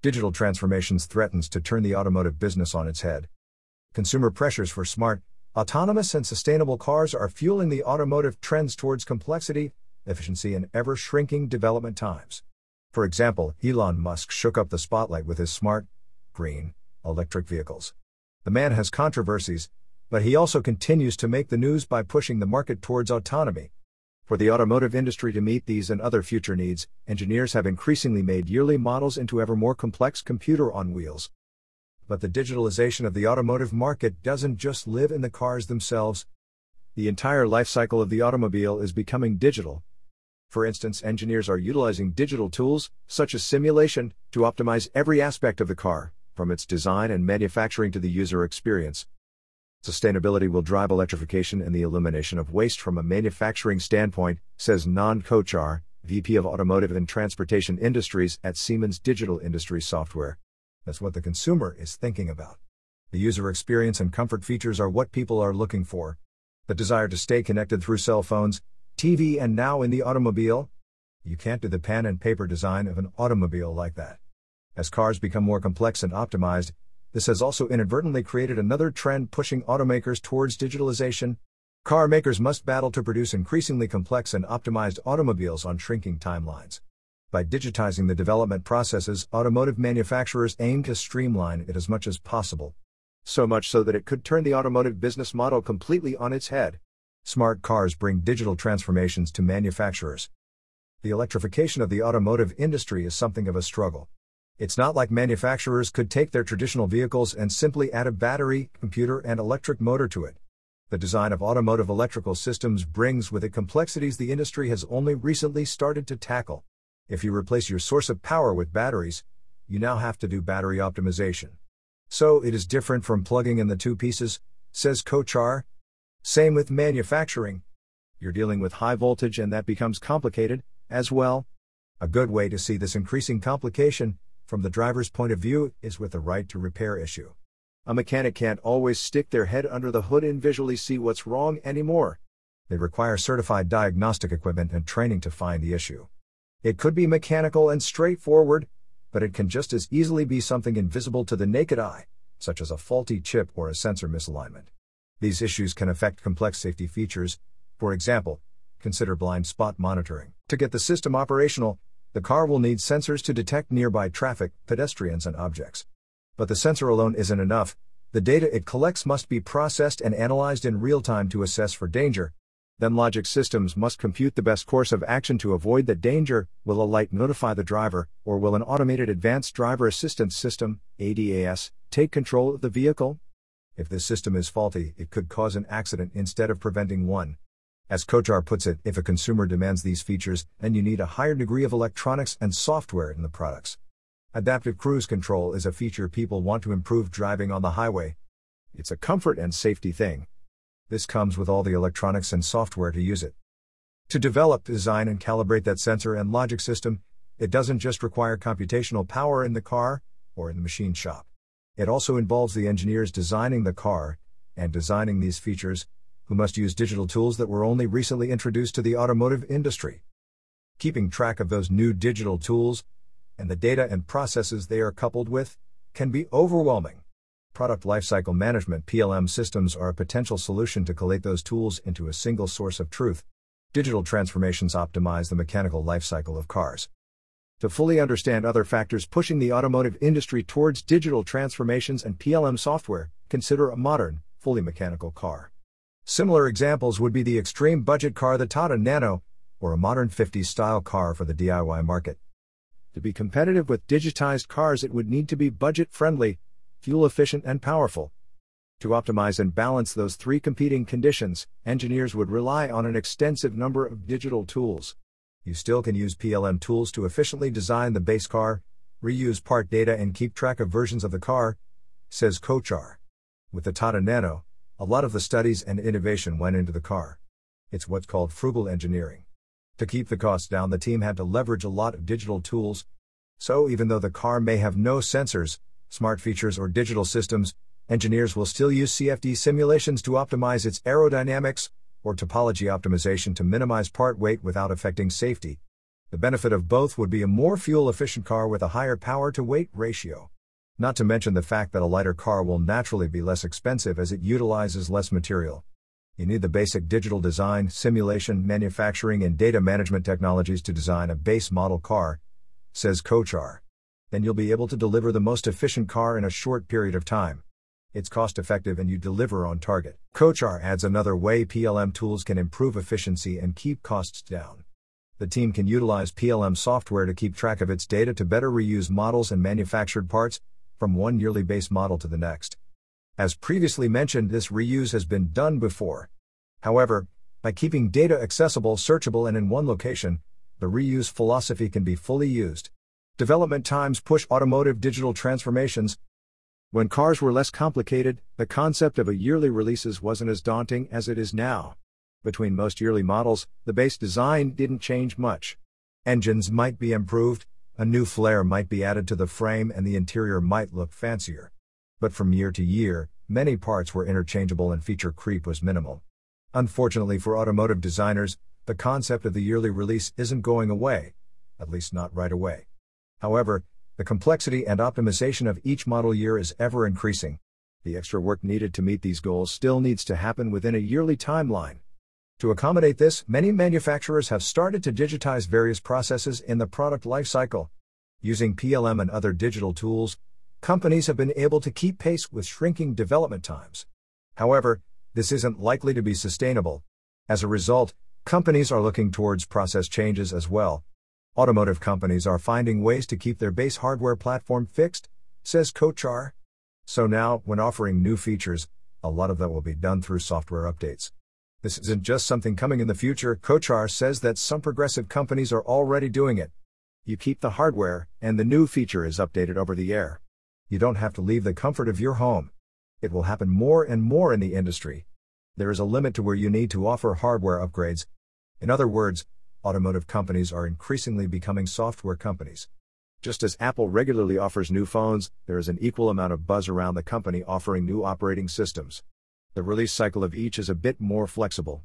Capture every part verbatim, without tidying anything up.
Digital transformations threatens to turn the automotive business on its head. Consumer pressures for smart, autonomous and sustainable cars are fueling the automotive trends towards complexity, efficiency and ever-shrinking development times. For example, Elon Musk shook up the spotlight with his smart, green, electric vehicles. The man has controversies, but he also continues to make the news by pushing the market towards autonomy. For the automotive industry to meet these and other future needs, engineers have increasingly made yearly models into ever more complex computer on wheels. But the digitalization of the automotive market doesn't just live in the cars themselves. The entire life cycle of the automobile is becoming digital. For instance, engineers are utilizing digital tools, such as simulation, to optimize every aspect of the car, from its design and manufacturing to the user experience. Sustainability will drive electrification and the elimination of waste from a manufacturing standpoint, says Nand Kochhar, V P of Automotive and Transportation Industries at Siemens Digital Industries Software. That's what the consumer is thinking about. The user experience and comfort features are what people are looking for. The desire to stay connected through cell phones, T V and now in the automobile? You can't do the pen and paper design of an automobile like that. As cars become more complex and optimized, this has also inadvertently created another trend pushing automakers towards digitalization. Car makers must battle to produce increasingly complex and optimized automobiles on shrinking timelines. By digitizing the development processes, automotive manufacturers aim to streamline it as much as possible. So much so that it could turn the automotive business model completely on its head. Smart cars bring digital transformations to manufacturers. The electrification of the automotive industry is something of a struggle. It's not like manufacturers could take their traditional vehicles and simply add a battery, computer, and electric motor to it. The design of automotive electrical systems brings with it complexities the industry has only recently started to tackle. If you replace your source of power with batteries, you now have to do battery optimization. So it is different from plugging in the two pieces, says Kochhar. Same with manufacturing. You're dealing with high voltage and that becomes complicated, as well. A good way to see this increasing complication, from the driver's point of view, is with the right to repair issue. A mechanic can't always stick their head under the hood and visually see what's wrong anymore. They require certified diagnostic equipment and training to find the issue. It could be mechanical and straightforward, but it can just as easily be something invisible to the naked eye, such as a faulty chip or a sensor misalignment. These issues can affect complex safety features. For example, consider blind spot monitoring. To get the system operational, the car will need sensors to detect nearby traffic, pedestrians and objects. But the sensor alone isn't enough. The data it collects must be processed and analyzed in real time to assess for danger. Then logic systems must compute the best course of action to avoid that danger. Will a light notify the driver, or will an automated advanced driver assistance system, A D A S, take control of the vehicle? If this system is faulty, it could cause an accident instead of preventing one. As Kochhar puts it, if a consumer demands these features, then you need a higher degree of electronics and software in the products. Adaptive cruise control is a feature people want to improve driving on the highway. It's a comfort and safety thing. This comes with all the electronics and software to use it. To develop, design and calibrate that sensor and logic system, it doesn't just require computational power in the car or in the machine shop. It also involves the engineers designing the car and designing these features, who must use digital tools that were only recently introduced to the automotive industry. Keeping track of those new digital tools, and the data and processes they are coupled with, can be overwhelming. Product Lifecycle Management P L M systems are a potential solution to collate those tools into a single source of truth. Digital transformations optimize the mechanical lifecycle of cars. To fully understand other factors pushing the automotive industry towards digital transformations and P L M software, consider a modern, fully mechanical car. Similar examples would be the extreme budget car, the Tata Nano, or a modern fifties-style car for the D I Y market. To be competitive with digitized cars, it would need to be budget-friendly, fuel-efficient and powerful. To optimize and balance those three competing conditions, engineers would rely on an extensive number of digital tools. You still can use P L M tools to efficiently design the base car, reuse part data and keep track of versions of the car, says Kochhar. With the Tata Nano, a lot of the studies and innovation went into the car. It's what's called frugal engineering. To keep the costs down, the team had to leverage a lot of digital tools. So even though the car may have no sensors, smart features or digital systems, engineers will still use C F D simulations to optimize its aerodynamics, or topology optimization to minimize part weight without affecting safety. The benefit of both would be a more fuel-efficient car with a higher power-to-weight ratio. Not to mention the fact that a lighter car will naturally be less expensive as it utilizes less material. You need the basic digital design, simulation, manufacturing, and data management technologies to design a base model car, says Kochhar. Then you'll be able to deliver the most efficient car in a short period of time. It's cost-effective and you deliver on target. Kochhar adds another way P L M tools can improve efficiency and keep costs down. The team can utilize P L M software to keep track of its data to better reuse models and manufactured parts from one yearly base model to the next. As previously mentioned, this reuse has been done before. However, by keeping data accessible, searchable, and in one location, the reuse philosophy can be fully used. Development times push automotive digital transformations. When cars were less complicated, the concept of a yearly releases wasn't as daunting as it is now. Between most yearly models, the base design didn't change much. Engines might be improved, a new flare might be added to the frame, and the interior might look fancier. But from year to year, many parts were interchangeable and feature creep was minimal. Unfortunately for automotive designers, the concept of the yearly release isn't going away, at least not right away. However, the complexity and optimization of each model year is ever increasing. The extra work needed to meet these goals still needs to happen within a yearly timeline. To accommodate this, many manufacturers have started to digitize various processes in the product lifecycle. Using P L M and other digital tools, companies have been able to keep pace with shrinking development times. However, this isn't likely to be sustainable. As a result, companies are looking towards process changes as well. Automotive companies are finding ways to keep their base hardware platform fixed, says Kochhar. So now, when offering new features, a lot of that will be done through software updates. This isn't just something coming in the future. Kochhar says that some progressive companies are already doing it. You keep the hardware, and the new feature is updated over the air. You don't have to leave the comfort of your home. It will happen more and more in the industry. There is a limit to where you need to offer hardware upgrades. In other words, automotive companies are increasingly becoming software companies. Just as Apple regularly offers new phones, there is an equal amount of buzz around the company offering new operating systems. The release cycle of each is a bit more flexible.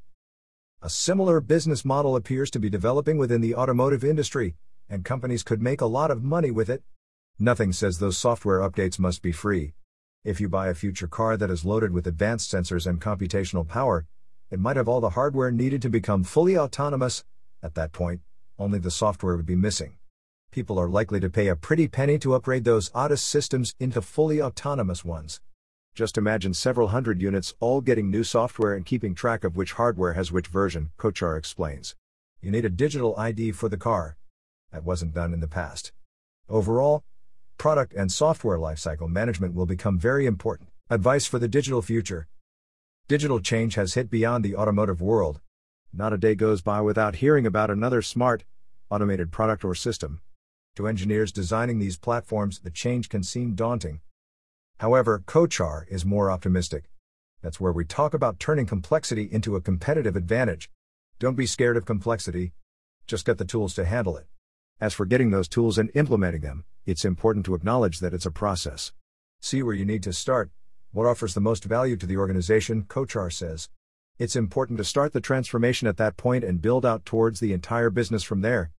A similar business model appears to be developing within the automotive industry, and companies could make a lot of money with it. Nothing says those software updates must be free. If you buy a future car that is loaded with advanced sensors and computational power, it might have all the hardware needed to become fully autonomous. At that point, only the software would be missing. People are likely to pay a pretty penny to upgrade those A D A S systems into fully autonomous ones. Just imagine several hundred units all getting new software and keeping track of which hardware has which version, Kochhar explains. You need a digital I D for the car. That wasn't done in the past. Overall, product and software lifecycle management will become very important. Advice for the digital future. Digital change has hit beyond the automotive world. Not a day goes by without hearing about another smart, automated product or system. To engineers designing these platforms, the change can seem daunting. However, Kochhar is more optimistic. That's where we talk about turning complexity into a competitive advantage. Don't be scared of complexity. Just get the tools to handle it. As for getting those tools and implementing them, it's important to acknowledge that it's a process. See where you need to start, what offers the most value to the organization, Kochhar says. It's important to start the transformation at that point and build out towards the entire business from there.